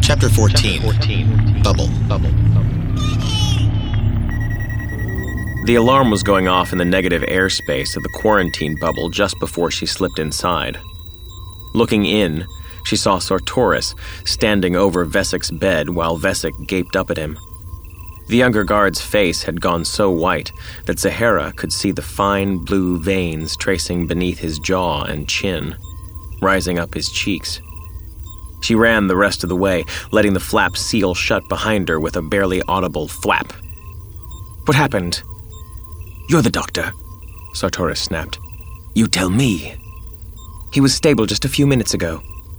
Chapter 14. Bubble. The alarm was going off in the negative airspace of the quarantine bubble just before she slipped inside. Looking in, she saw Sartoris standing over Vesek's bed while Vesek gaped up at him. The younger guard's face had gone so white that Zahara could see the fine blue veins tracing beneath his jaw and chin, rising up his cheeks. She ran the rest of the way, letting the flap seal shut behind her with a barely audible thwap. "What happened?" "You're the doctor," Sartoris snapped. "You tell me." "He was stable just a few minutes ago."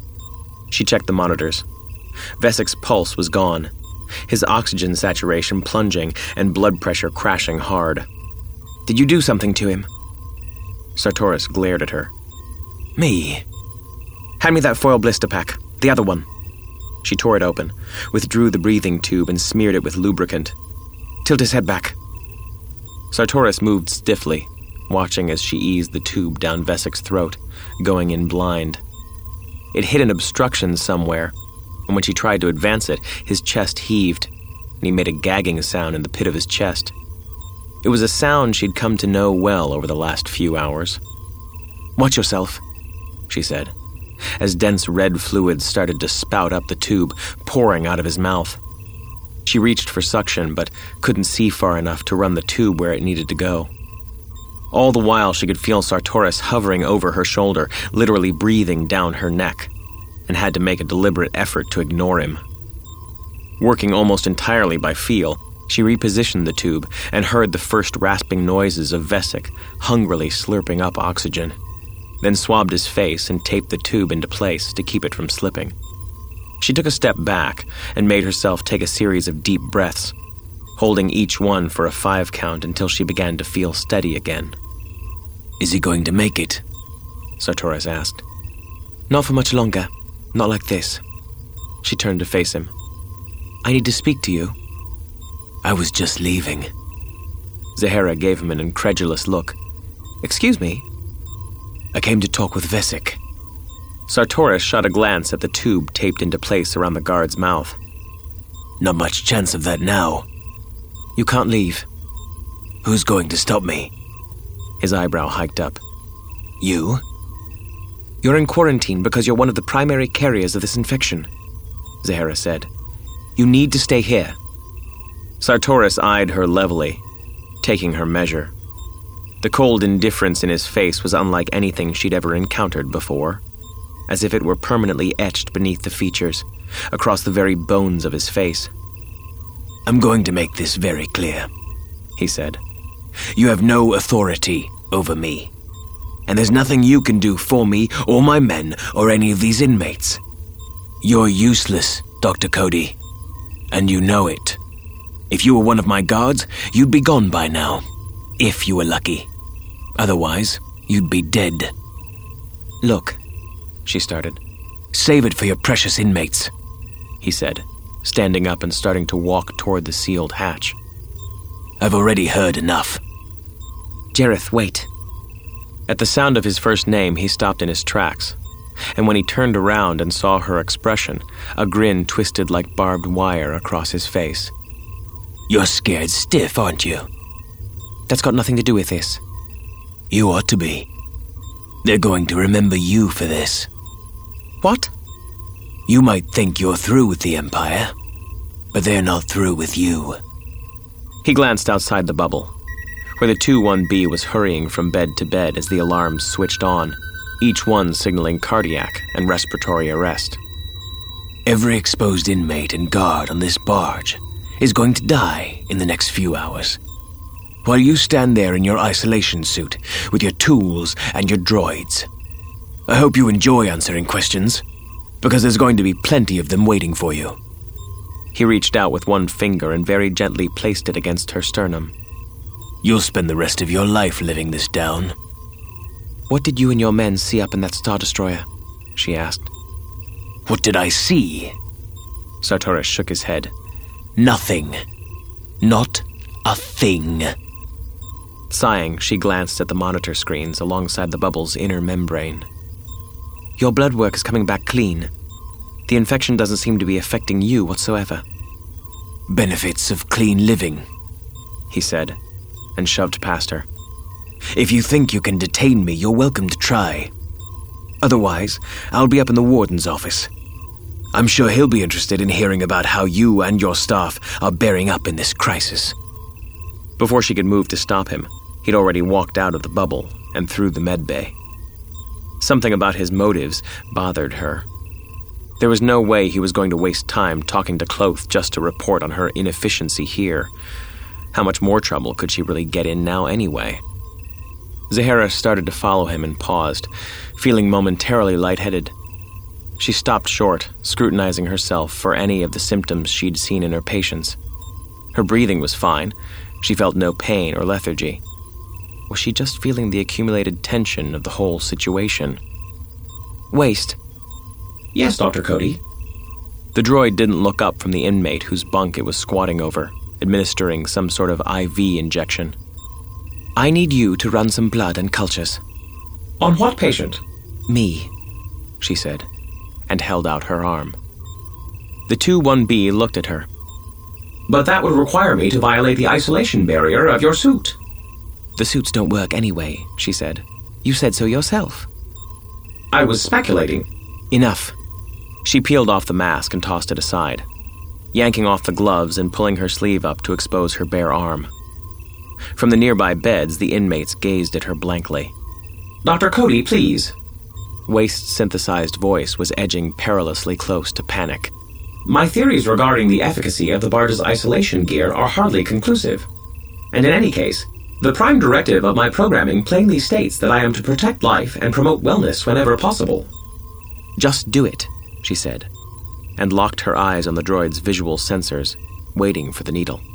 She checked the monitors. Vesek's pulse was gone, his oxygen saturation plunging and blood pressure crashing hard. "Did you do something to him?" Sartoris glared at her. "Me?" "Hand me that foil blister pack. The other one." She tore it open, withdrew the breathing tube and smeared it with lubricant. "Tilt his head back." Sartoris moved stiffly, watching as she eased the tube down Vesek's throat, going in blind. It hit an obstruction somewhere, and when she tried to advance it, his chest heaved, and he made a gagging sound in the pit of his chest. It was a sound she'd come to know well over the last few hours. "Watch yourself," she said, as dense red fluid started to spout up the tube, pouring out of his mouth. She reached for suction, but couldn't see far enough to run the tube where it needed to go. All the while, she could feel Sartoris hovering over her shoulder, literally breathing down her neck, and had to make a deliberate effort to ignore him. Working almost entirely by feel, she repositioned the tube and heard the first rasping noises of Vesek hungrily slurping up oxygen, then swabbed his face and taped the tube into place to keep it from slipping. She took a step back and made herself take a series of deep breaths, holding each one for a 5 count until she began to feel steady again. "Is he going to make it?" Sartoris asked. "Not for much longer. Not like this." She turned to face him. "I need to speak to you." "I was just leaving." Zahara gave him an incredulous look. "Excuse me?" "I came to talk with Vesek." Sartoris shot a glance at the tube taped into place around the guard's mouth. "Not much chance of that now." "You can't leave." "Who's going to stop me?" His eyebrow hiked up. "You?" "You're in quarantine because you're one of the primary carriers of this infection," Zahara said. "You need to stay here." Sartoris eyed her levelly, taking her measure. The cold indifference in his face was unlike anything she'd ever encountered before, as if it were permanently etched beneath the features, across the very bones of his face. "I'm going to make this very clear," he said. "You have no authority over me, and there's nothing you can do for me or my men or any of these inmates. You're useless, Dr. Cody, and you know it. If you were one of my guards, you'd be gone by now, if you were lucky. Otherwise, you'd be dead." "Look," she started. "Save it for your precious inmates," he said, standing up and starting to walk toward the sealed hatch. "I've already heard enough." "Jareth, wait." At the sound of his first name, he stopped in his tracks, and when he turned around and saw her expression, a grin twisted like barbed wire across his face. "You're scared stiff, aren't you?" "That's got nothing to do with this." "You ought to be. They're going to remember you for this." "What?" "You might think you're through with the Empire, but they're not through with you." He glanced outside the bubble, where the 2-1B was hurrying from bed to bed as the alarms switched on, each one signaling cardiac and respiratory arrest. "Every exposed inmate and guard on this barge is going to die in the next few hours, while you stand there in your isolation suit with your tools and your droids. I hope you enjoy answering questions, because there's going to be plenty of them waiting for you." He reached out with one finger and very gently placed it against her sternum. "You'll spend the rest of your life living this down." "What did you and your men see up in that Star Destroyer?" she asked. "What did I see?" Sartoris shook his head. "Nothing. Not a thing." Sighing, she glanced at the monitor screens alongside the bubble's inner membrane. "Your blood work is coming back clean." The infection doesn't seem to be affecting you whatsoever. Benefits of clean living, he said, and shoved past her. If you think you can detain me, you're welcome to try. Otherwise, I'll be up in the warden's office. I'm sure he'll be interested in hearing about how you and your staff are bearing up in this crisis. Before she could move to stop him, he'd already walked out of the bubble and through the med bay. Something about his motives bothered her. There was no way he was going to waste time talking to Kloth just to report on her inefficiency here. How much more trouble could she really get in now anyway? Zahara started to follow him and paused, feeling momentarily lightheaded. She stopped short, scrutinizing herself for any of the symptoms she'd seen in her patients. Her breathing was fine. She felt no pain or lethargy. Was she just feeling the accumulated tension of the whole situation? Waste. Yes, Dr. Cody. The droid didn't look up from the inmate whose bunk it was squatting over, administering some sort of IV injection. I need you to run some blood and cultures. On what patient? Me, she said, and held out her arm. The 2-1B looked at her. But that would require me to violate the isolation barrier of your suit. The suits don't work anyway, she said. You said so yourself. I was speculating. Enough. She peeled off the mask and tossed it aside, yanking off the gloves and pulling her sleeve up to expose her bare arm. From the nearby beds, the inmates gazed at her blankly. Dr. Cody, please. Waste's synthesized voice was edging perilously close to panic. My theories regarding the efficacy of the Barda's isolation gear are hardly conclusive. And in any case, the prime directive of my programming plainly states that I am to protect life and promote wellness whenever possible. Just do it, she said, and locked her eyes on the droid's visual sensors, waiting for the needle.